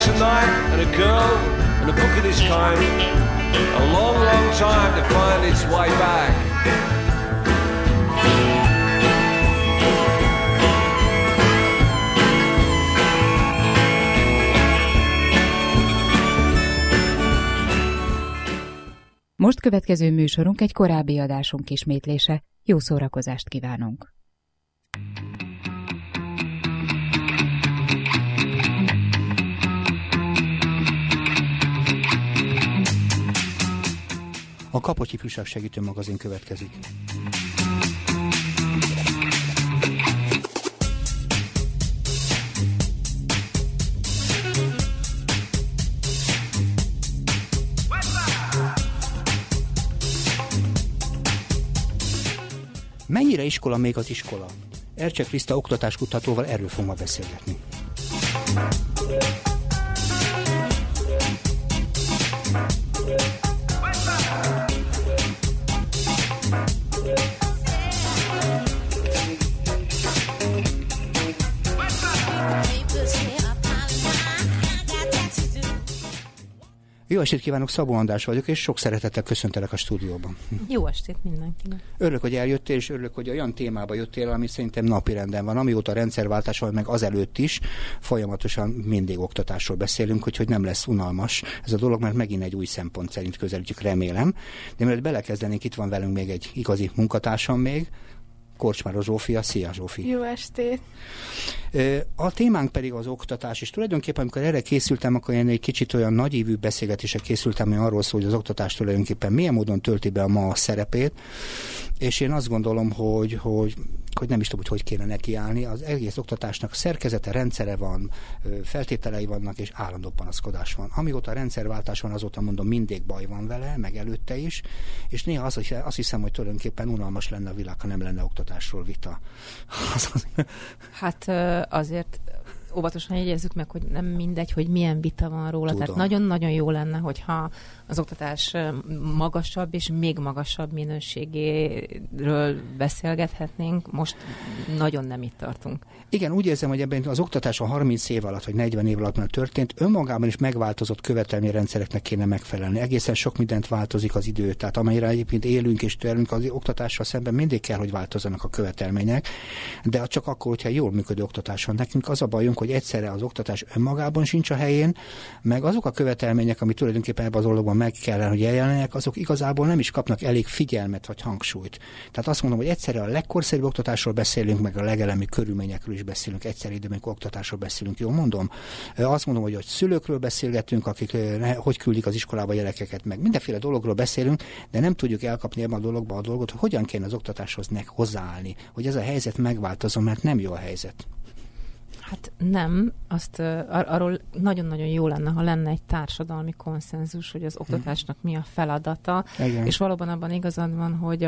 tonight and a girl and a book of this kind. A long, long time to find its way back. Most következő műsorunk egy korábbi adásunk ismétlése. Jó szórakozást kívánunk! A Kapott Ifjúság Segítő Magazin következik. Mennyire iskola még az iskola? Ercse Kriszta oktatáskutatóval erről fogunk ma beszélgetni. Jó estét kívánok, Szabó András vagyok, és sok szeretettel köszöntelek a stúdióban. Jó estét mindenkinek. Örülök, hogy eljöttél, és örülök, hogy olyan témába jöttél, ami szerintem napirenden van. Amióta a rendszerváltás van, meg azelőtt is folyamatosan mindig oktatásról beszélünk, úgyhogy nem lesz unalmas ez a dolog, mert megint egy új szempont szerint közelítjük, remélem. De mielőtt belekezdenénk, itt van velünk még egy igazi munkatársam még, Korcsmáros Zsófia. Szia, Zsófi! Jó estét! A témánk pedig az oktatás, és tulajdonképpen, amikor erre készültem, akkor én egy kicsit olyan nagyívű beszélgetésre készültem, hogy arról szól, hogy az oktatás tulajdonképpen milyen módon tölti be a ma a szerepét, és én azt gondolom, hogy nem is tudom, hogy kéne nekiállni. Az egész oktatásnak szerkezete, rendszere van, feltételei vannak, és állandó panaszkodás van. Amióta a rendszerváltás van, azóta mondom, mindig baj van vele, meg előtte is, és néha azt hiszem, hogy tulajdonképpen unalmas lenne a világ, ha nem lenne oktatásról vita. Hát azért óvatosan jegyezzük meg, hogy nem mindegy, hogy milyen vita van róla. Tudom. Tehát nagyon-nagyon jó lenne, hogyha az oktatás magasabb és még magasabb minőségéről beszélgethetnénk. Most nagyon nem itt tartunk. Igen, úgy érzem, hogy ebben az oktatás a 30 év alatt, vagy 40 év alatt már történt, önmagában is megváltozott követelmi rendszereknek kéne megfelelni. Egészen sok mindent változik az idő, tehát amelyre egyébként élünk és tőlünk, az oktatással szemben mindig kell, hogy változzanak a követelmények, de csak akkor, hogyha jól működő oktatás van. Nekünk az a bajunk, hogy egyszerre az oktatás önmagában sincs a helyén, meg azok a követelmények, ami tulajdonképpen ebben az dologban meg kellene, hogy jelenjenek, azok igazából nem is kapnak elég figyelmet vagy hangsúlyt. Tehát azt mondom, hogy egyszerre a legkorszerűbb oktatásról beszélünk, meg a legelemi körülményekről is beszélünk, egyszerre időben, amikor oktatásról beszélünk, jól mondom. Azt mondom, hogy szülőkről beszélgetünk, akik hogy küldik az iskolába a gyerekeket, meg mindenféle dologról beszélünk, de nem tudjuk elkapni ebben a dologban a dolgot, hogy hogyan kéne az oktatáshoz hozzáállni, hogy ez a helyzet megváltozom, mert nem jó a helyzet. Hát nem, arról nagyon-nagyon jó lenne, ha lenne egy társadalmi konszenzus, hogy az oktatásnak mi a feladata, igen. És valóban abban igazad van, hogy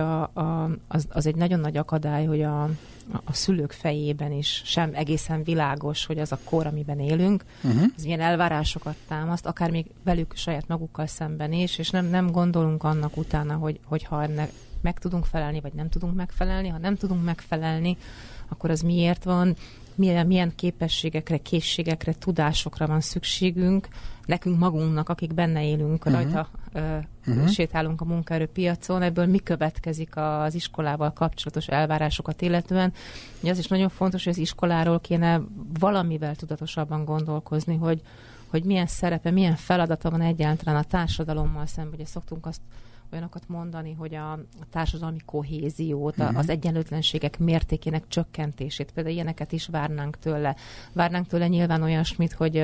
az egy nagyon nagy akadály, hogy a szülők fejében is sem egészen világos, hogy az a kor, amiben élünk, az milyen elvárásokat támaszt, akár még velük saját magukkal szemben is, és nem gondolunk annak utána, hogy ha ennek meg tudunk felelni, vagy nem tudunk megfelelni. Ha nem tudunk megfelelni, akkor az miért van, milyen képességekre, készségekre, tudásokra van szükségünk, nekünk magunknak, akik benne élünk, rajta sétálunk a munkaerőpiacon, ebből mi következik az iskolával kapcsolatos elvárásokat illetően. Az is nagyon fontos, hogy az iskoláról kéne valamivel tudatosabban gondolkozni, hogy milyen szerepe, milyen feladata van egyáltalán a társadalommal szemben. Ugye szoktunk olyanokat mondani, hogy a társadalmi kohéziót, az egyenlőtlenségek mértékének csökkentését, például ilyeneket is várnánk tőle. Várnánk tőle nyilván olyasmit, hogy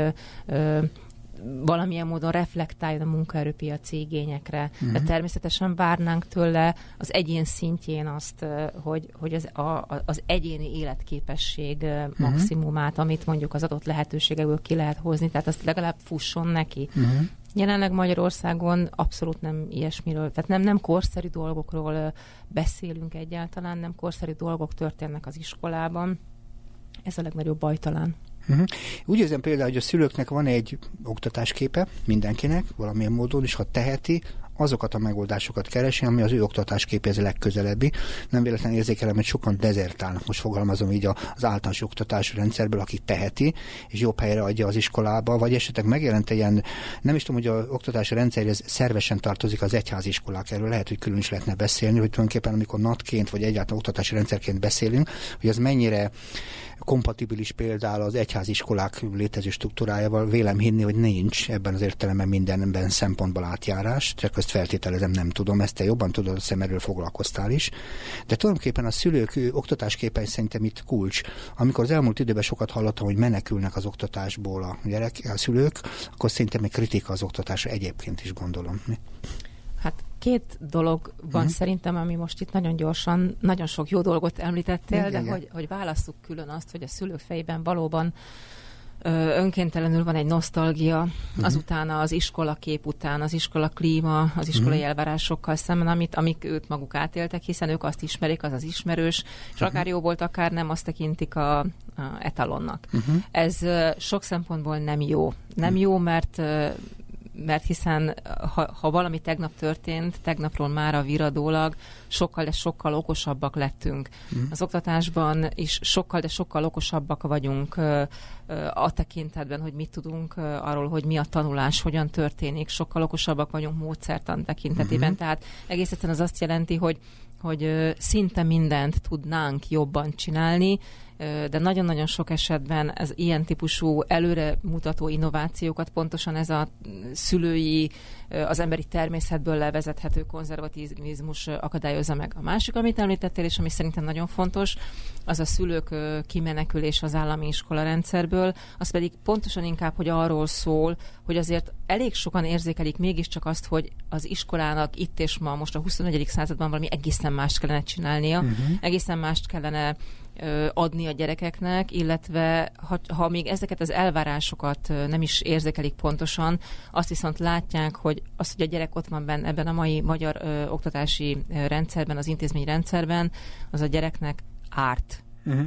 valamilyen módon reflektáljon a munkaerőpiaci igényekre, de természetesen várnánk tőle az egyén szintjén azt, hogy az egyéni életképesség maximumát, amit mondjuk az adott lehetőségekből ki lehet hozni, tehát azt legalább fusson neki. Jelenleg Magyarországon abszolút nem ilyesmiről, tehát nem korszerű dolgokról beszélünk egyáltalán, nem korszerű dolgok történnek az iskolában. Ez a legnagyobb baj talán. Úgy érzem például, hogy a szülőknek van egy oktatásképe mindenkinek, valamilyen módon, és ha teheti, azokat a megoldásokat keresi, ami az ő oktatásképéhez legközelebbi. Nem véletlenül érzékelem, hogy sokan dezertálnak, most fogalmazom így az általános oktatási rendszerből, aki teheti, és jobb helyre adja az iskolába, vagy esetleg megjelent ilyen, nem is tudom, hogy az oktatási rendszerhez szervesen tartozik az egyházi iskolák, erről lehet, hogy külön is lehetne beszélni, hogy tulajdonképpen amikor NAT-ként, vagy egyáltalán oktatási rendszerként beszélünk, hogy az mennyire kompatibilis például az egyháziskolák létező struktúrájával, vélem hinni, hogy nincs ebben az értelemben mindenben szempontból átjárás, csak ezt feltételezem, nem tudom, ezt te jobban tudod, azt hiszem erről foglalkoztál is. De tulajdonképpen a szülők oktatásképpen szerintem itt kulcs. Amikor az elmúlt időben sokat hallottam, hogy menekülnek az oktatásból a szülők, akkor szerintem egy kritika az oktatásra egyébként is gondolom. Hát két dolog van szerintem, ami most itt nagyon gyorsan, nagyon sok jó dolgot említettél, de hogy válasszuk külön azt, hogy a szülők fejében valóban önkéntelenül van egy nosztalgia azután az iskolakép után, az iskola klíma, az iskolai elvárásokkal szemben, amik őt maguk átéltek, hiszen ők azt ismerik, az ismerős, és akár jó volt, akár nem, azt tekintik a etalonnak. Ez sok szempontból nem jó. Nem jó, mert hiszen ha valami tegnap történt, tegnapról mára viradólag sokkal okosabbak lettünk. Az oktatásban is sokkal okosabbak vagyunk a tekintetben, hogy mit tudunk arról, hogy mi a tanulás, hogyan történik, sokkal okosabbak vagyunk módszertan tekintetében. Tehát egész egyszerűen az azt jelenti, hogy szinte mindent tudnánk jobban csinálni, de nagyon-nagyon sok esetben ez ilyen típusú előremutató innovációkat pontosan ez a szülői, az emberi természetből levezethető konzervativizmus akadályozza meg. A másik, amit említettél, és ami szerintem nagyon fontos, az a szülők kimenekülés az állami iskola rendszerből, az pedig pontosan inkább, hogy arról szól, hogy azért elég sokan érzékelik mégiscsak azt, hogy az iskolának itt és ma, most a 21. században valami egészen mást kellene csinálnia, egészen mást kellene adni a gyerekeknek, illetve ha még ezeket az elvárásokat nem is érzékelik pontosan, azt viszont látják, hogy az, hogy a gyerek ott van benne ebben a mai magyar oktatási rendszerben, az intézményrendszerben, az a gyereknek árt.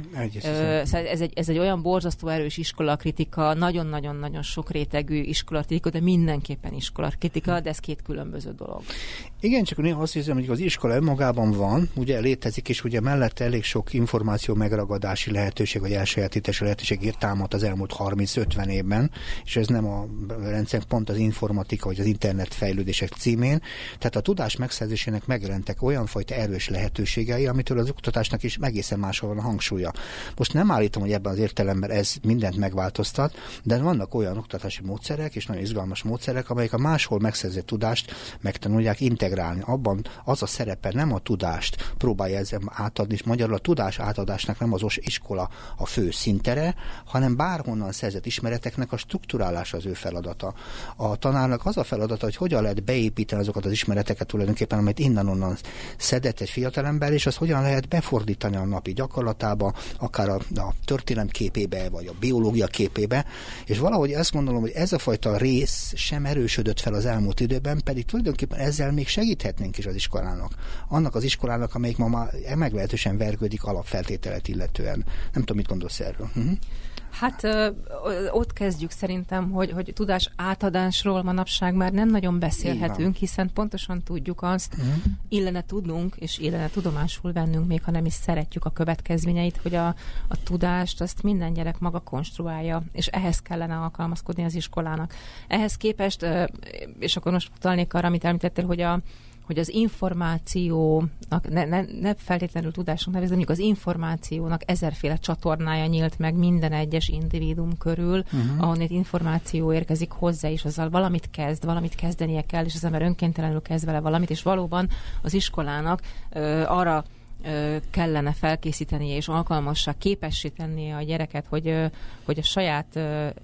Ez egy olyan borzasztó erős iskolakritika, nagyon-nagyon-nagyon sok rétegű iskolakritika, de mindenképpen iskolakritika, de ez két különböző dolog. Igen, csak néha azt hiszem, hogy az iskola önmagában van, ugye létezik, és ugye mellette elég sok információ megragadási lehetőség, vagy elsajátítási lehetőség támadt az elmúlt 30-50 évben, és ez nem a rendszer, pont az informatika, vagy az internet fejlődések címén. Tehát a tudás megszerzésének megjelentek olyan fajta erős lehetőségei, amitől az oktatásnak is egészen máshol van a hangsúlya. Most nem állítom, hogy ebben az értelemben ez mindent megváltoztat, de vannak olyan oktatási módszerek, és nagyon izgalmas módszerek, amelyek a máshol megszerzett tudást megtanulják integrálni. Abban az a szerepe, nem a tudást próbálja ezzel átadni, és magyarul a tudás átadásnak nem az iskola a fő szintere, hanem bárhonnan szerzett ismereteknek a strukturálása az ő feladata. A tanárnak az a feladata, hogy hogyan lehet beépíteni azokat az ismereteket tulajdonképpen, amit innen-onnan szedett egy fiatalember, és azt hogyan lehet befordítani a napi gyakorlatába, akár a történelem képébe, vagy a biológia képébe, és valahogy azt gondolom, hogy ez a fajta rész sem erősödött fel az elmúlt időben, pedig tulajdonképpen ezzel még segíthetnénk is az iskolának. Annak az iskolának, amelyik ma már meglehetősen vergődik alapfeltételet illetően. Nem tudom, mit gondolsz erről. Hát ott kezdjük szerintem, hogy tudás átadásról manapság már nem nagyon beszélhetünk, hiszen pontosan tudjuk azt, illene tudnunk, és illene tudomásul vennünk, még ha nem is szeretjük a következményeit, hogy a tudást azt minden gyerek maga konstruálja, és ehhez kellene alkalmazkodni az iskolának. Ehhez képest, és akkor most utalnék arra, amit említettél, hogy az információnak, ne feltétlenül tudásnak nevezni, mondjuk az információnak ezerféle csatornája nyílt meg minden egyes individuum körül, ahonnét információ érkezik hozzá, és azzal valamit kezdenie kell, és az ember önkéntelenül kezd vele valamit, és valóban az iskolának arra kellene felkészítenie és alkalmassá, képessé tennie a gyereket, hogy a saját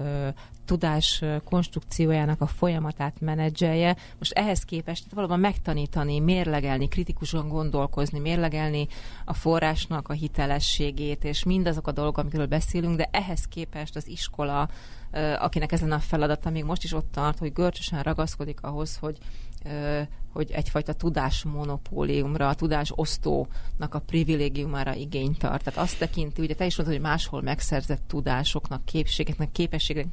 tudás konstrukciójának a folyamatát menedzselje. Most ehhez képest valóban megtanítani, mérlegelni, kritikusan gondolkozni, mérlegelni a forrásnak a hitelességét, és mindazok a dolgok, amikről beszélünk, de ehhez képest az iskola, akinek ez lenne a feladata, még most is ott tart, hogy görcsösen ragaszkodik ahhoz, hogy egyfajta tudásmonopóliumra, a tudásosztónak a privilégiumára igényt tart. Tehát azt tekinti, ugye te is mondtad, hogy máshol megszerzett tudásoknak, képességeknek az integrálása,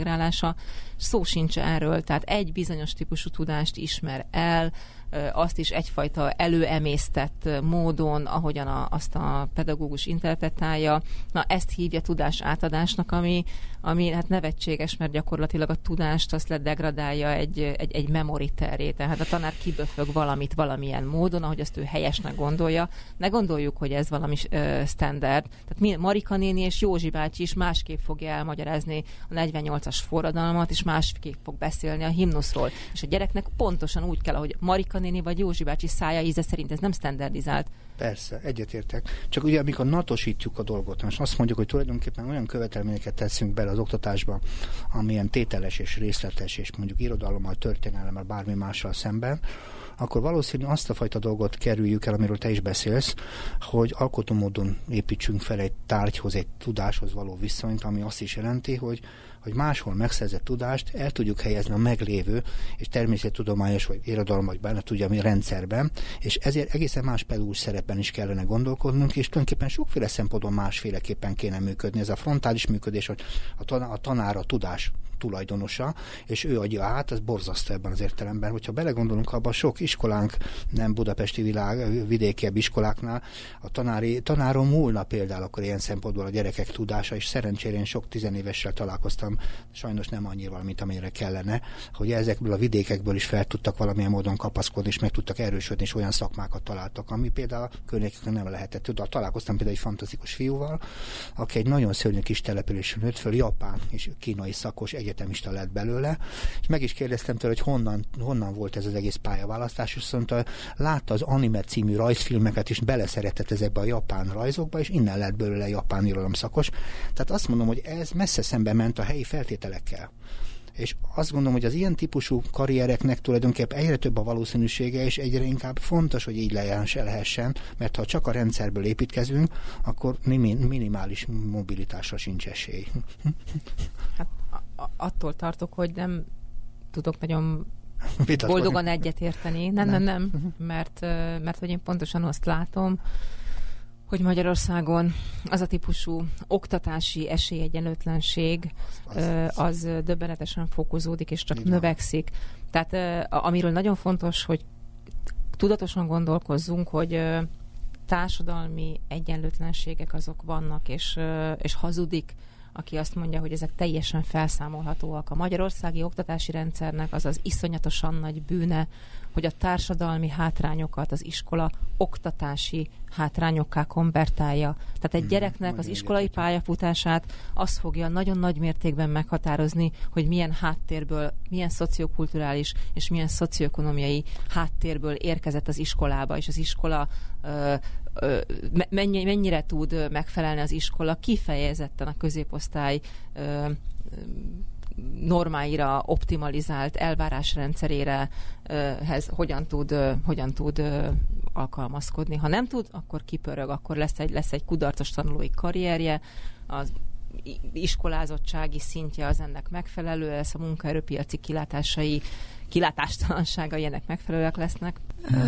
integrálása, szó sincs erről, tehát egy bizonyos típusú tudást ismer el, azt is egyfajta előemésztett módon, ahogyan azt a pedagógus interpretálja. Na, ezt hívja tudás átadásnak, ami hát nevetséges, mert gyakorlatilag a tudást azt ledegradálja egy memory terré. Tehát a tanár kiböfög valamit valamilyen módon, ahogy azt ő helyesnek gondolja. Ne gondoljuk, hogy ez valami standard. Tehát Marika néni és Józsi bácsi is másképp fogja elmagyarázni a 48-as forradalmat, és másképp fog beszélni a himnuszról. És a gyereknek pontosan úgy kell, ahogy Marika néni vagy Józsi bácsi szája íze szerint, ez nem standardizált. Persze, egyetértek. Csak ugye amikor natosítjuk a dolgot, most azt mondjuk, hogy tulajdonképpen olyan követelményeket teszünk bele az oktatásba, amilyen tételes és részletes, és mondjuk irodalommal, történelemmel, bármi mással szemben, akkor valószínűleg azt a fajta dolgot kerüljük el, amiről te is beszélsz, hogy alkotó módon építsünk fel egy tárgyhoz, egy tudáshoz való viszonyt, ami azt is jelenti, hogy máshol megszerzett tudást el tudjuk helyezni a meglévő és természettudományos vagy irodalom vagy bármilyen tudja mi rendszerben, és ezért egészen más pedagógus szerepben is kellene gondolkodnunk, és tulajdonképpen sokféle szempontból másféleképpen kéne működni. Ez a frontális működés, hogy a tanár a tudás tulajdonosa, és ő adja át, ez borzasztó ebben az értelemben. Hogyha belegondolunk abban, sok iskolánk, nem budapesti vidékiebb iskoláknál, a tanáron múlna például akkor ilyen szempontból a gyerekek tudása, és szerencsére én sok tizenévessel találkoztam, sajnos nem annyira, mint amennyire kellene, hogy ezekből a vidékekből is fel tudtak valamilyen módon kapaszkodni, és meg tudtak erősödni, és olyan szakmákat találtak, ami például a környékeken nem lehetett. Találkoztam például egy fantasztikus fiúval, aki egy nagyon szörnyű kis településen nőtt föl, japán és kínai szakos egyetemista lett belőle, és meg is kérdeztem tőle, hogy honnan volt ez az egész pályaválasztás, és azt mondta, látta az Anime című rajzfilmeket, és beleszeretett ezekbe a japán rajzokba, és innen lett belőle japán irodalom szakos. Tehát azt mondom, hogy ez messze szembe ment a helyi feltételekkel. És azt gondolom, hogy az ilyen típusú karriereknek tulajdonképpen egyre több a valószínűsége, és egyre inkább fontos, hogy így lehessen, mert ha csak a rendszerből építkezünk, akkor minimális mobilitásra sincs esély. Hát attól tartok, hogy nem tudok nagyon boldogan egyetérteni. Nem. Mert hogy én pontosan azt látom, hogy Magyarországon az a típusú oktatási esélyegyenlőtlenség az döbbenetesen fokozódik, és csak növekszik. Tehát amiről nagyon fontos, hogy tudatosan gondolkozzunk, hogy társadalmi egyenlőtlenségek azok vannak, és hazudik, aki azt mondja, hogy ezek teljesen felszámolhatóak. A magyarországi oktatási rendszernek az az iszonyatosan nagy bűne, hogy a társadalmi hátrányokat az iskola oktatási hátrányokká konvertálja. Tehát egy gyereknek az iskolai pályafutását az fogja nagyon nagy mértékben meghatározni, hogy milyen háttérből, milyen szociokulturális és milyen szocioekonomiai háttérből érkezett az iskolába, és az iskola mennyire tud megfelelni az iskola kifejezetten a középosztály normáira, optimalizált elvárásrendszerére hogyan tud alkalmazkodni. Ha nem tud, akkor kipörög, akkor lesz egy kudarcos tanulói karrierje, az iskolázottsági szintje az ennek megfelelő, lesz a munkaerőpiaci kilátástalanságai ennek megfelelőek lesznek.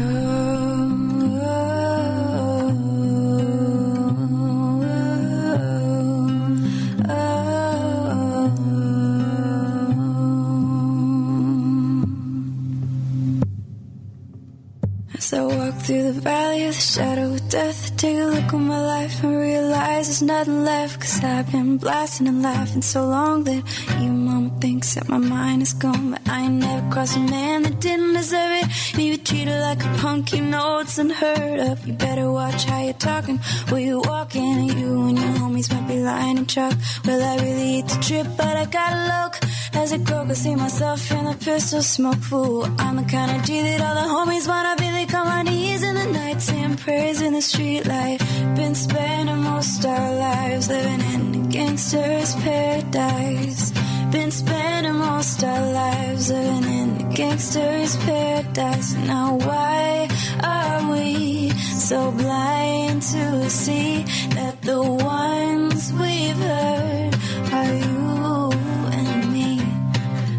As I walk through the valley of the shadow of death, I take a look at my life and realize there's nothing left. Cause I've been blasting and laughing so long that even mama thinks that my mind is gone. But I ain't never crossed a man that didn't deserve it. And if you treat her like a punk, you know it's unheard of. You better watch how you're talking, where you walking. And you and your homies might be lying in chalk. Well, I really hate to trip, but I gotta look. As I croak, I see myself in the pistol smoke. Fool, I'm the kind of G that all the homies wanna be. They come on knees in the night, saying prayers in the street light. Been spending most our lives living in a gangster's paradise. Been spending most our lives living in a gangster's paradise. Now why are we so blind to see that the ones we've heard are you and me? Got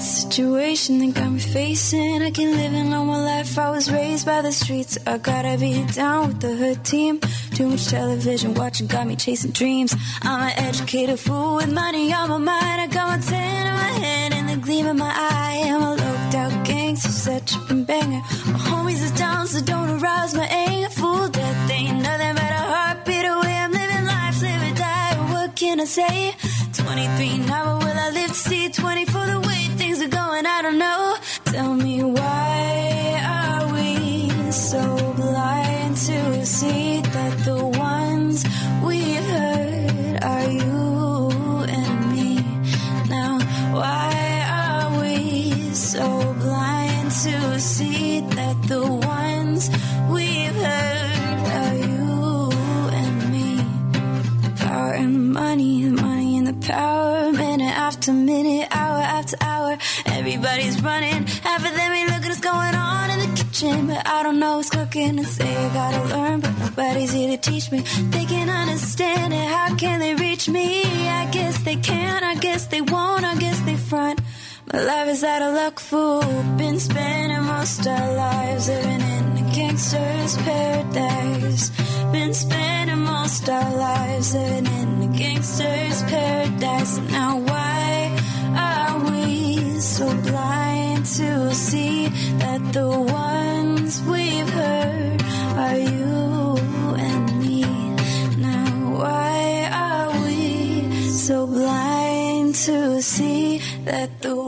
situation that got me facing. I keep living all my life, I was raised by the streets. I gotta be down with the hood team. Too much television watching got me chasing dreams. I'm an educated fool with money on my mind. I got my tan in my head and the gleam in my eye. I'm a loped out gangster, such a banger. My homies is down, so don't arouse my anger. Fool, death ain't nothing but a heartbeat away. I'm living life, live or die, what can I say? 23 now, but will I live to see 24? The way things are going, I don't know. Tell me, why are we so blind to see that the ones we've hurt are you and me? Now, why are we so blind to see that the ones we've hurt are you and me? Power and money, money and the power, minute after minute, hour after hour. Everybody's running, half of them ain't looking what's going on in the kitchen, but I don't know what's cooking. And say I gotta learn, but nobody's here to teach me. They can understand it, how can they reach me? I guess they can, I guess they won't, I guess they front. My life is out of luck, fool. Been spending most our lives living in a gangster's paradise. Been spending most our lives living in a gangster's paradise. And now why are we so blind to see that the ones we've hurt are you and me? Now why are we so blind to see that the one...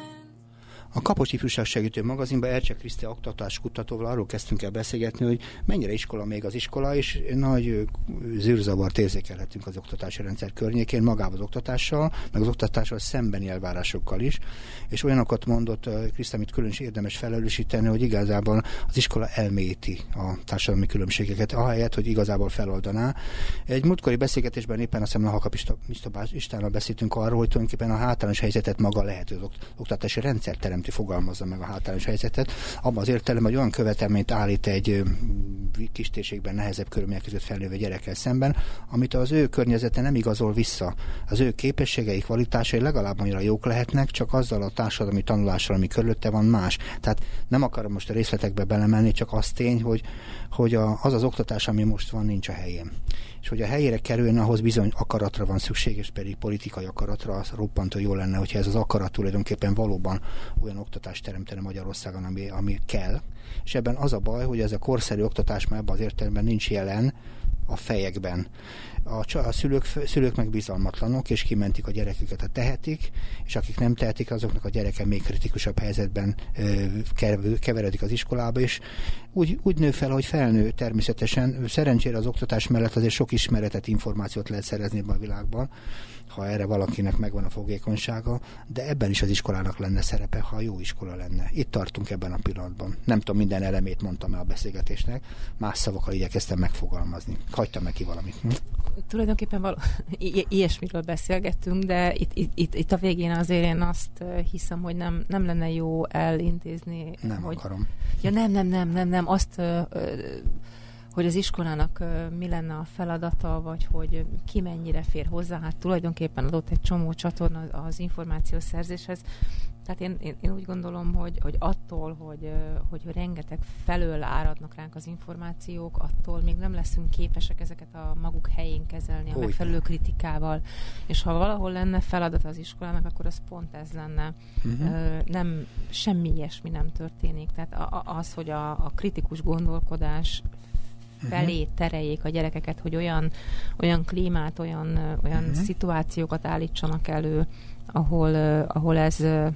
A Kapocs Ifjúság Segítő Magazinban Ercsek Kriszti oktatáskutatóval arról kezdtünk el beszélgetni, hogy mennyire iskola még az iskola, és nagy zűrzavart érzékelhetünk az oktatási rendszer környékén, magával az oktatással, meg az oktatással szembeni elvárásokkal is, és olyanokat mondott Kriszti, amit külön is érdemes felelősíteni, hogy igazából az iskola elmélyíti a társadalmi különbségeket, ahelyett, hogy igazából feloldaná. Egy múltkori beszélgetésben éppen azt hiszem Halkap Istvánnal beszéltünk arról, hogy tulajdonképpen a hátrányos helyzetet maga lehető az oktatási rendszer teremti, fogalmazza meg a hátrányos helyzetet. Abban az értelemben, hogy olyan követelményt állít egy kis térségben nehezebb körülmények között felnővő gyerekkel szemben, amit az ő környezete nem igazol vissza. Az ő képességei, kvalitásai legalább annyira jók lehetnek, csak azzal a társadalmi tanulással, ami körülötte van, más. Tehát nem akarom most a részletekbe belemenni, csak az tény, hogy az az oktatás, ami most van, nincs a helyén. És hogy a helyére kerülne, ahhoz bizony akaratra van szükség, és pedig politikai akaratra, az roppantó jó lenne, hogyha ez az akarat tulajdonképpen valóban olyan oktatást teremtene Magyarországon, ami kell. És ebben az a baj, hogy ez a korszerű oktatás már ebben az értelemben nincs jelen a fejekben. A szülők meg bizalmatlanok, és kimentik a gyereküket, ha tehetik, és akik nem tehetik, azoknak a gyereke még kritikusabb helyzetben keveredik az iskolába, és úgy nő fel, hogy felnő természetesen. Szerencsére az oktatás mellett azért sok ismeretet, információt lehet szerezni ebben a világban, ha erre valakinek megvan a fogékonysága, de ebben is az iskolának lenne szerepe, ha jó iskola lenne. Itt tartunk ebben a pillanatban. Nem tudom, minden elemét mondtam el a beszélgetésnek, más szavakkal igyekeztem megfogalmazni. Hagytam neki valamit. Tulajdonképpen ilyesmiről beszélgettünk, de itt a végén azért én azt hiszem, hogy nem lenne jó elintézni. Nem hogy... akarom. Ja, nem. Azt... hogy az iskolának mi lenne a feladata, vagy hogy ki mennyire fér hozzá, hát tulajdonképpen adott egy csomó csatorna az információszerzéshez. Tehát én úgy gondolom, hogy attól, hogy rengeteg felől áradnak ránk az információk, attól még nem leszünk képesek ezeket a maguk helyén kezelni, a megfelelő kritikával. És ha valahol lenne feladat az iskolának, akkor az pont ez lenne. Nem, semmi ilyesmi nem történik. Tehát az, hogy a kritikus gondolkodás felé tereljék a gyerekeket, hogy olyan klímát, olyan szituációkat állítsanak elő, ahol ez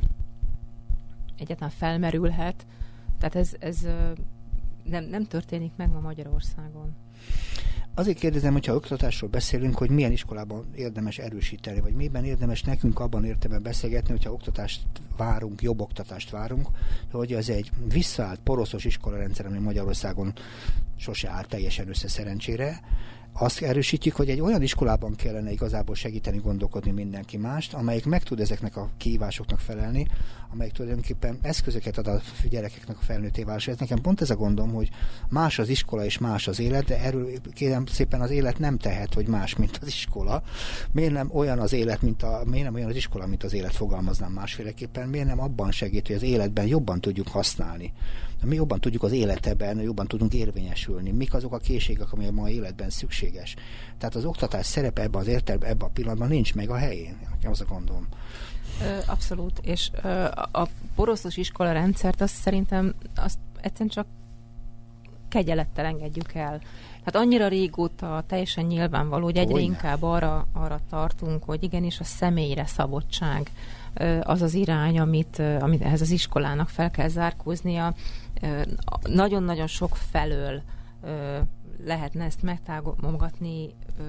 egyáltalán felmerülhet. Tehát ez nem történik meg ma Magyarországon. Azért kérdezem, hogyha oktatásról beszélünk, hogy milyen iskolában érdemes erősíteni, vagy miben érdemes nekünk abban értelemben beszélgetni, hogyha oktatást várunk, jobb oktatást várunk, hogy az egy visszaállt, poroszos iskolarendszer, ami Magyarországon sose áll teljesen össze szerencsére, Azt erősítjük, hogy egy olyan iskolában kellene igazából segíteni, gondolkodni mindenki mást, amelyik meg tud ezeknek a kihívásoknak felelni, amelyik tulajdonképpen eszközöket ad a gyerekeknek a felnőtté válásra. Ez nekem pont ez a gondom, hogy más az iskola és más az élet, de erről kérem szépen az élet nem tehet, hogy más, mint az iskola. Miért nem olyan az élet, miért nem olyan az iskola, mint az élet, fogalmaznám másféleképpen? Miért nem abban segít, hogy az életben jobban tudjuk használni? Mi jobban tudjuk az életben, jobban tudunk érvényesülni. Mik azok a készségek, amelyek ma életben szükséges? Tehát az oktatás szerepe ebben az értelemben, ebben a pillanatban nincs meg a helyén. Nekem az a gondom. Abszolút, és a poroszos iskola rendszert azt szerintem azt egyszerűen csak kegyelettel engedjük el. Hát annyira régóta teljesen nyilvánvaló, hogy egyre inkább arra tartunk, hogy igenis a személyre szabottság az az irány, amit ehhez az iskolának fel kell zárkóznia. Nagyon-nagyon sok felől lehetne ezt megtámogatni,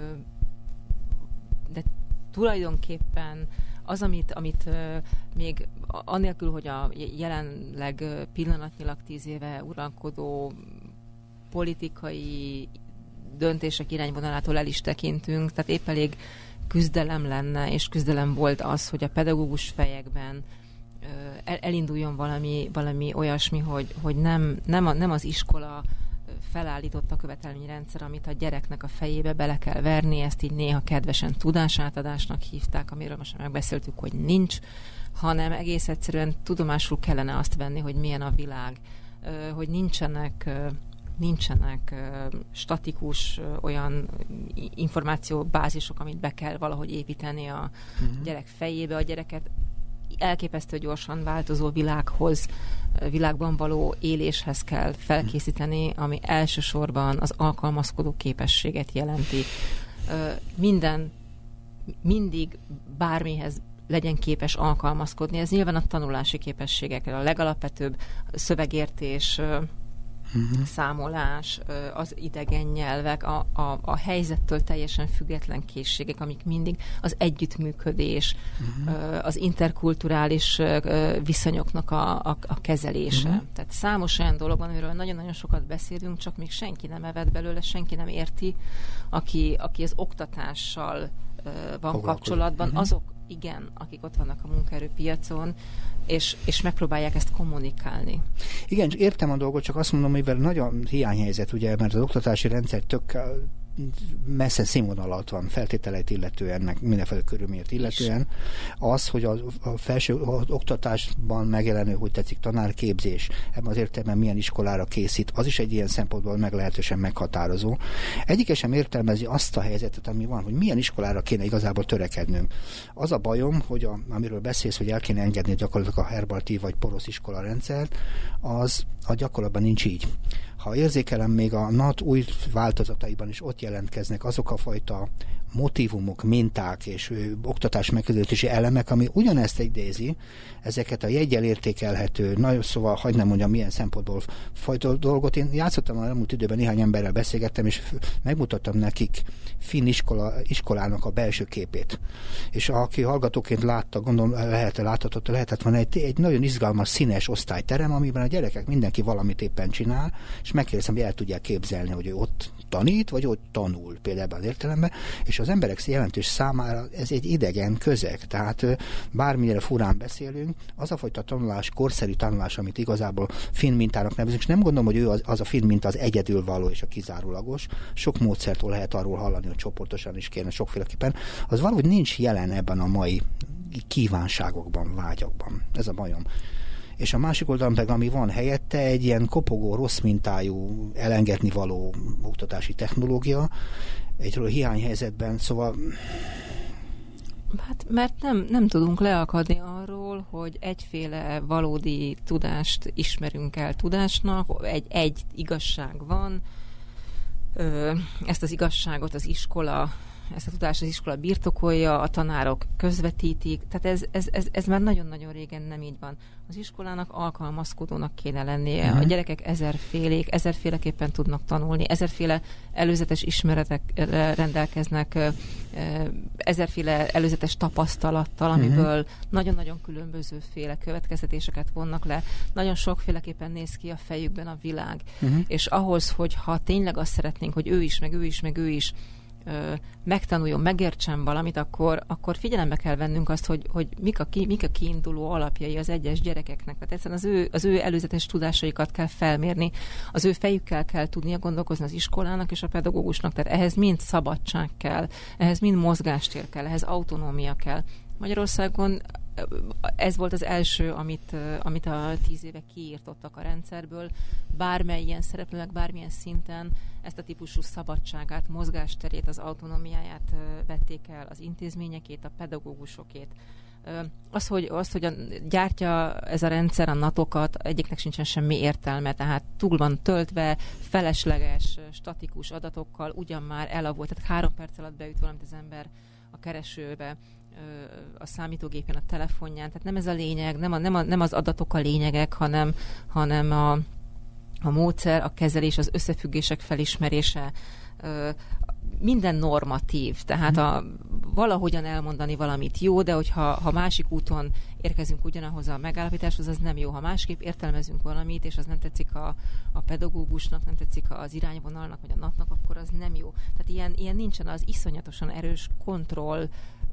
de tulajdonképpen az, amit még anélkül, hogy a jelenleg pillanatnyilag 10 éve uralkodó politikai döntések irányvonalától el is tekintünk, tehát épp elég küzdelem lenne, és küzdelem volt az, hogy a pedagógus fejekben elinduljon valami olyasmi, hogy nem az iskola felállított a követelményrendszer, amit a gyereknek a fejébe bele kell verni, ezt így néha kedvesen tudásátadásnak hívták, amiről most megbeszéltük, hogy nincs, hanem egész egyszerűen tudomásul kellene azt venni, hogy milyen a világ, hogy nincsenek statikus olyan információbázisok, amit be kell valahogy építeni a gyerek fejébe, a gyereket elképesztő gyorsan változó világban való éléshez kell felkészíteni, ami elsősorban az alkalmazkodó képességet jelenti. Mindig bármihez legyen képes alkalmazkodni. Ez nyilván a tanulási képességekre a legalapvetőbb szövegértés, számolás, az idegen nyelvek, a helyzettől teljesen független készségek, amik mindig az együttműködés, az interkulturális viszonyoknak a kezelése. Tehát számos olyan dolog van, amiről nagyon-nagyon sokat beszélünk, csak még senki nem evett belőle, senki nem érti, aki az oktatással van kapcsolatban, azok igen, akik ott vannak a munkaerőpiacon, és megpróbálják ezt kommunikálni. Igen, értem a dolgot, csak azt mondom, mivel nagyon hiányhelyzet, ugye, mert az oktatási rendszer tök messze színvonalat van, feltételeit illetően, meg mindenféle körülményét illetően, az, hogy a felső oktatásban megjelenő, hogy tetszik, tanárképzés, ebben az értelemben milyen iskolára készít, az is egy ilyen szempontból meglehetősen meghatározó. Egyik sem értelmezi azt a helyzetet, ami van, hogy milyen iskolára kéne igazából törekednünk. Az a bajom, hogy amiről beszélsz, hogy el kéne engedni gyakorlatilag a herbaltív vagy porosz iskola rendszert, az a gyakorlatban nincs így. Ha érzékelem, még a NAT új változataiban is ott jelentkeznek azok a fajta motívumok, minták és oktatás megközelítési elemek, ami ugyanezt idézi, ezeket a jeggyel értékelhető, nagyon szóval, hagyd nem mondjam, milyen szempontból fajta dolgot. Én játszottam az elmúlt időben, néhány emberrel beszélgettem, és megmutattam nekik finn iskolának a belső képét. És aki hallgatóként látta, gondolom lehetett volna egy nagyon izgalmas, színes osztályterem, amiben a gyerekek mindenki valamit éppen csinál, és megkérdeztem, hogy el tudják képzelni, hogy ő ott tanít, vagy ott tanul, például az értelemben, és az emberek jelentős számára ez egy idegen közeg, tehát bármilyen furán beszélünk, az a fajta tanulás, korszerű tanulás, amit igazából finn mintának nevezünk, és nem gondolom, hogy ő az a finn minta az egyedülvaló és a kizárólagos, sok módszertől lehet arról hallani, hogy csoportosan is kéne sokféleképpen, az valahogy nincs jelen ebben a mai kívánságokban, vágyakban. Ez a bajom. És a másik oldalon pedig, ami van helyette, egy ilyen kopogó, rossz mintájú, elengedni való oktatási technológia, egyről hiányhelyzetben, szóval... Hát, mert nem tudunk leakadni arról, hogy egyféle valódi tudást ismerünk el tudásnak, egy igazság van, ezt az igazságot az iskola ezt a tudást az iskola birtokolja, a tanárok közvetítik, tehát ez már nagyon-nagyon régen nem így van. Az iskolának alkalmazkodónak kéne lennie, a gyerekek ezerféleképpen tudnak tanulni, ezerféle előzetes ismeretek rendelkeznek, ezerféle előzetes tapasztalattal, amiből nagyon-nagyon különbözőféle következtetéseket vonnak le. Nagyon sokféleképpen néz ki a fejükben a világ. És ahhoz, hogyha tényleg azt szeretnénk, hogy ő is megtanuljon, megértsen valamit, akkor figyelembe kell vennünk azt, hogy mik a kiinduló alapjai az egyes gyerekeknek. Tehát egyszerűen az ő előzetes tudásaikat kell felmérni, az ő fejükkel kell tudnia gondolkozni az iskolának és a pedagógusnak. Tehát ehhez mind szabadság kell, ehhez mind mozgástér kell, ehhez autonómia kell. Magyarországon ez volt az első, amit a 10 éve kiírtottak a rendszerből. Bármely ilyen szereplőnek, bármilyen szinten ezt a típusú szabadságát, mozgásterét, az autonómiáját vették el, az intézményekét, a pedagógusokét. Az, hogy gyártja ez a rendszer a NAT-okat, egyiknek sincsen semmi értelme, tehát túl van töltve, felesleges, statikus adatokkal, ugyan már elavult, tehát 3 perc alatt beüt valamit az ember a keresőbe, a számítógépen, a telefonján, tehát nem ez a lényeg, nem az adatok a lényegek, hanem a módszer, a kezelés, az összefüggések felismerése, minden normatív, tehát valahogyan elmondani valamit jó, de hogyha másik úton érkezünk ugyanahoz a megállapításhoz, az nem jó. Ha másképp értelmezünk valamit, és az nem tetszik a pedagógusnak, nem tetszik az irányvonalnak, vagy a NAT-nak, akkor az nem jó. Tehát ilyen nincsen, az iszonyatosan erős kontroll,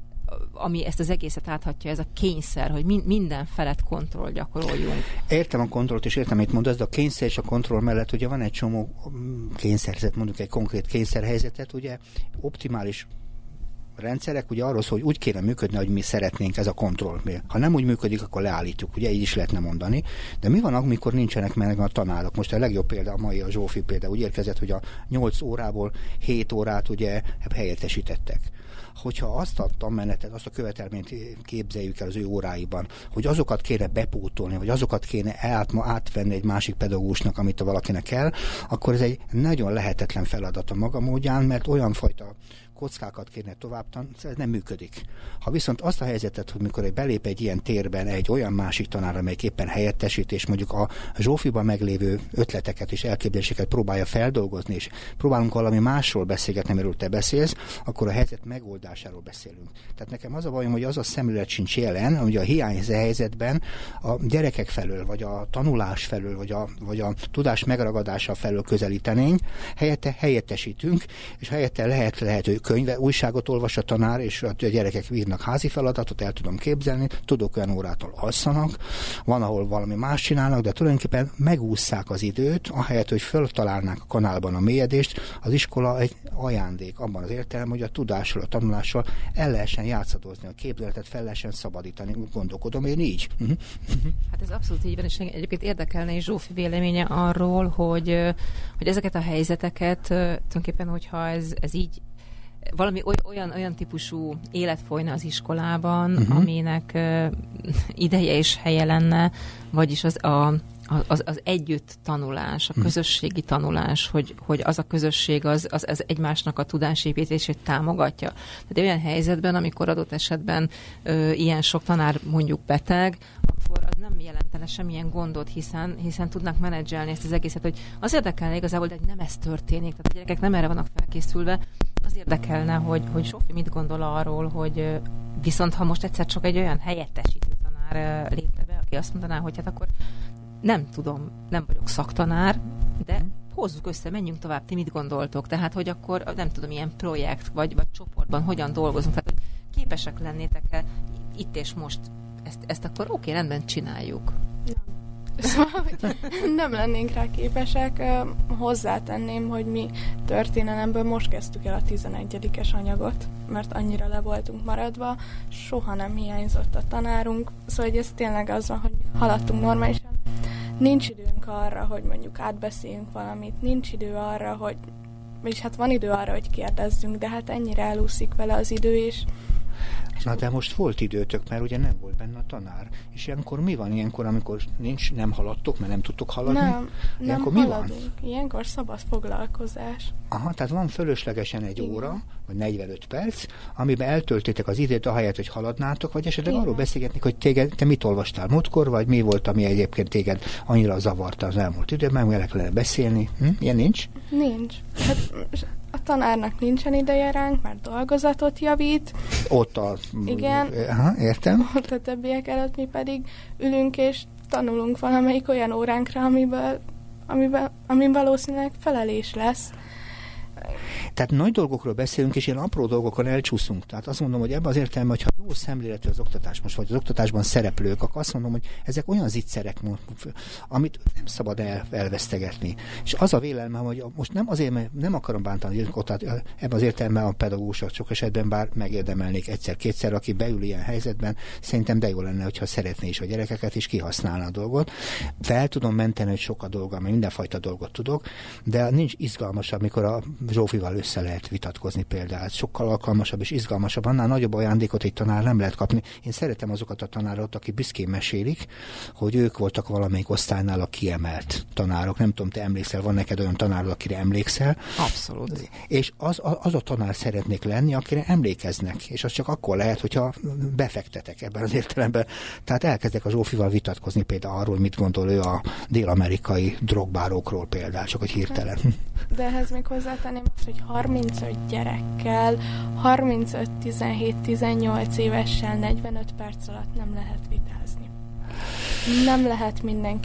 ami ezt az egészet áthatja, ez a kényszer, hogy minden felett kontroll gyakoroljunk. Értem a kontrollt, és értem, amit mondasz, de a kényszer és a kontroll mellett ugye van egy csomó kényszerhelyzet, mondjuk egy konkrét kényszerhelyzetet, ugye optimális rendszerek ugye arról szól, hogy úgy kéne működni, hogy mi szeretnénk, ez a kontroll. Ha nem úgy működik, akkor leállítjuk, ugye így is lehetne mondani. De mi van, amikor nincsenek meg a tanárok? Most a legjobb példa a mai, a Zsófi példa úgy érkezett, hogy a 8 órából 7 órát ugye helyettesítettek. Hogyha azt a tanmenetet, azt a követelményt képzeljük el az ő óráiban, hogy azokat kéne bepótolni, vagy azokat kéne átvenni egy másik pedagógusnak, amit valakinek kell, akkor ez egy nagyon lehetetlen feladat a maga módján, mert olyan fajta kockákat kéne tovább tanulni, ez nem működik. Ha viszont azt a helyzetet, hogy mikor belép egy ilyen térben egy olyan másik tanár, amelyik éppen helyettesít, és mondjuk a Zsófiban meglévő ötleteket és elképzeléseket próbálja feldolgozni, és próbálunk valami másról beszélgetni, amiről te beszélsz, akkor a helyzet megoldásáról beszélünk. Tehát nekem az a bajom, hogy az a szemlélet sincs jelen, hogy a hiányzó helyzetben a gyerekek felől, vagy a tanulás felől, vagy a tudás megragadása felől közelítenénk, helyette helyettesítünk, és helyette lehet újságot olvas a tanár, és a gyerekek írnak házi feladatot, el tudom képzelni, tudok olyan órától alszanak, van, ahol valami más csinálnak, de tulajdonképpen megússzák az időt, ahelyett, hogy föltalálnák a kanálban a mélyedést, az iskola egy ajándék abban az értelemben, hogy a tudással, a tanulással el lehessen játszadozni, a képzeletet fel lehessen szabadítani, gondolkodom én így. Hát ez abszolút így van, és egyébként érdekelne is Zsófi véleménye arról, hogy ezeket a helyzeteket tulajdonképpen, hogyha ez így valami olyan típusú élet folyna az iskolában, aminek ideje és helye lenne, vagyis az együtt tanulás, a közösségi tanulás, hogy az a közösség az egymásnak a tudásépítését támogatja. Tehát olyan helyzetben, amikor adott esetben ilyen sok tanár mondjuk beteg, akkor az nem jelentene semmilyen gondot, hiszen tudnak menedzselni ezt az egészet, hogy az érdekelne igazából, de nem ez történik, tehát a gyerekek nem erre vannak felkészülve. Az érdekelne, hogy Zsófi mit gondol arról, hogy viszont ha most egyszer csak egy olyan helyettesítő tanár lépne be, aki azt mondaná, hogy hát akkor nem tudom, nem vagyok szaktanár, de hozzuk össze, menjünk tovább, ti mit gondoltok? Tehát, hogy akkor nem tudom, ilyen projekt vagy csoportban hogyan dolgozunk, tehát, hogy képesek lennétek-e itt és most ezt akkor oké, rendben csináljuk. Szóval, hogy nem lennénk rá képesek. Hozzátenném, hogy mi történelemből most kezdtük el a 11-es anyagot, mert annyira le voltunk maradva, soha nem hiányzott a tanárunk, szóval hogy ez tényleg az van, hogy haladtunk normálisan. Nincs időnk arra, hogy mondjuk átbeszéljünk valamit, nincs idő arra, és hát van idő arra, hogy kérdezzünk, de hát ennyire elúszik vele az idő is. Na de most volt időtök, mert ugye nem volt benne a tanár. És ilyenkor mi van? Ilyenkor, amikor nem haladtok, mert nem tudtok haladni? Nem haladunk. Ilyenkor szabad foglalkozás. Aha, tehát van fölöslegesen egy óra, vagy 45 perc, amiben eltöltitek az időt ahelyett, hogy haladnátok, vagy esetleg arról beszélgetni, hogy te mit olvastál múltkor, vagy mi volt, ami egyébként téged annyira zavarta az elmúlt időben, meg kellene beszélni. Ilyen nincs? Nincs. Hát a tanárnak nincsen ideje ránk, már dolgozatot javít. Ott a... Igen. Aha, értem. Ott a többiek előtt mi pedig ülünk és tanulunk valamelyik olyan óránkra, amiben valószínűleg felelés lesz. Tehát nagy dolgokról beszélünk, és ilyen apró dolgokon elcsúszunk. Tehát azt mondom, hogy ebben az értelemben, hogyha jó szemléletű az oktatás most, vagy az oktatásban szereplők, akkor azt mondom, hogy ezek olyan zicserek, amit nem szabad elvesztegetni. És az a vélelmem, hogy most nem azért, mert nem akarom bántani, ebben az értelemben a pedagógusok sok esetben bár megérdemelnék egyszer-kétszer, aki beül ilyen helyzetben, szerintem de jó lenne, hogyha szeretné is a gyerekeket, és kihasználna a dolgot. Fel tudom menteni, hogy sok a dolga, mert mindenfajta dolgot tudok, de nincs izgalmasabb, mikor a Zsófival össze lehet vitatkozni például. Sokkal alkalmasabb és izgalmasabb. Annál nagyobb ajándékot egy tanár nem lehet kapni. Én szeretem azokat a tanárokat, akik büszkén mesélik, hogy ők voltak valamelyik osztálynál a kiemelt tanárok. Nem tudom, te emlékszel, van neked olyan tanárod, akire emlékszel? Abszolút. És az a tanár szeretnék lenni, akire emlékeznek. És az csak akkor lehet, hogyha befektetek ebben az értelemben. Tehát elkezdek a Zsófival vitatkozni például arról, mit gondol ő a dél-amerikai drogbárókról például, csak hogy hirtelen. De ehhez még hozzátenném azt, hogy 35 gyerekkel, 35-17-18 évessel 45 perc alatt nem lehet vitázni. Nem lehet mindenki